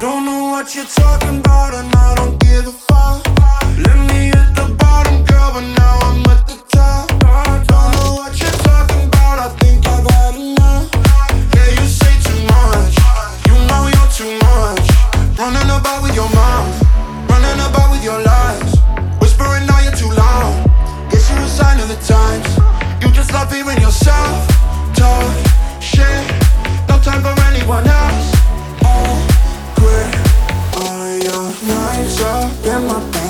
Don't know what you're talking about and I don't give a fuck. Let me hit the bottom, girl, but now I'm at the top. Don't know what you're talking about, I think I've had enough. Yeah, you say too much, you know you're too much. Running about with your mouth, running about with your lies. Whispering now you're too loud, guess you're a sign of the times. You just love hearing yourself talk shit, no time for anyone else. All your nights up in my bed.